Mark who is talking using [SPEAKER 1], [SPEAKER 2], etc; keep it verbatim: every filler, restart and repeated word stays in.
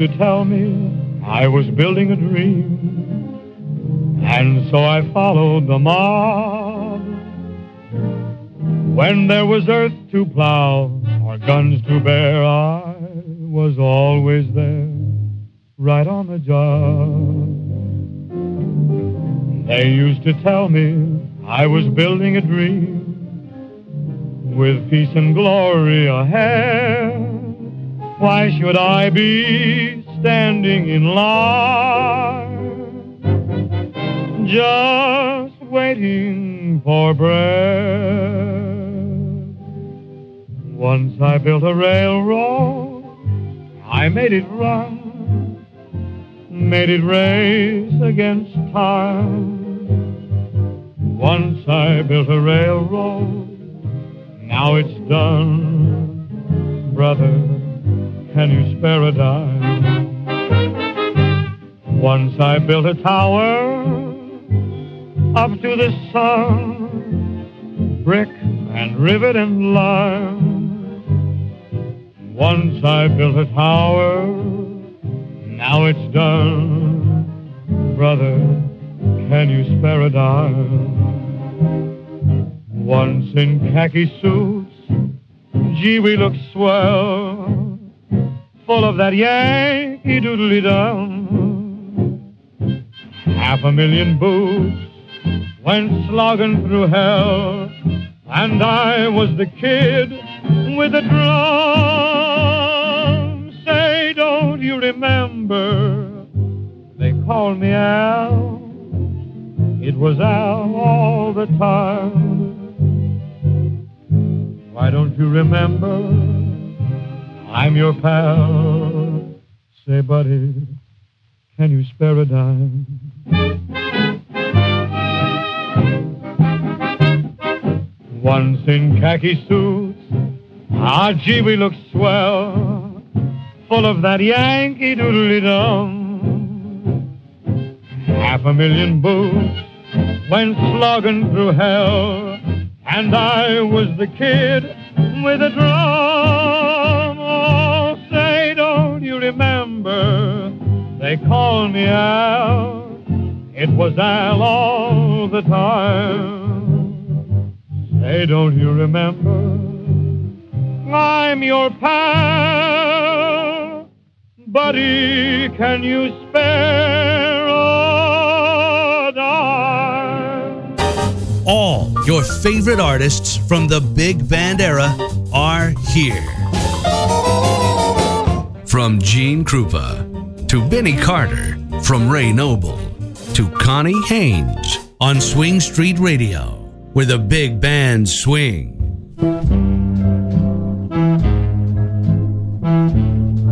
[SPEAKER 1] to tell me I was building a dream, and so I followed the mob. When there was earth to plow or guns to bear, I was always there, right on the job. They used to tell me I was building a dream, with peace and glory ahead. Why should I be standing in line, just waiting for bread? Once I built a railroad, I made it run, made it race against time. Once I built a railroad, now it's done. Brother, can you spare a dime? Once I built a tower up to the sun, brick and rivet and lime. Once I built a tower, now it's done. Brother, can you spare a dime? Once in khaki suits, gee, we looked swell, full of that Yankee doodly-dum. Half a million boots went slogging through hell, and I was the kid with the drum. Say, don't you remember, they called me Al. It was Al all the time. Why don't you remember, I'm your pal. Say, buddy, can you spare a dime? Once in khaki suits, ah, gee, we looked swell, full of that Yankee doodly-dum. Half a million boots went slogging through hell, and I was the kid with a drum. Oh, say, don't you remember, they called me Al. It was Al all the time. Say, don't you remember, I'm your pal. Buddy, can you spare a dime?
[SPEAKER 2] All your favorite artists from the big band era are here. From Gene Krupa to Benny Carter, from Ray Noble to Connie Haynes on Swing Street Radio, where the big band swing.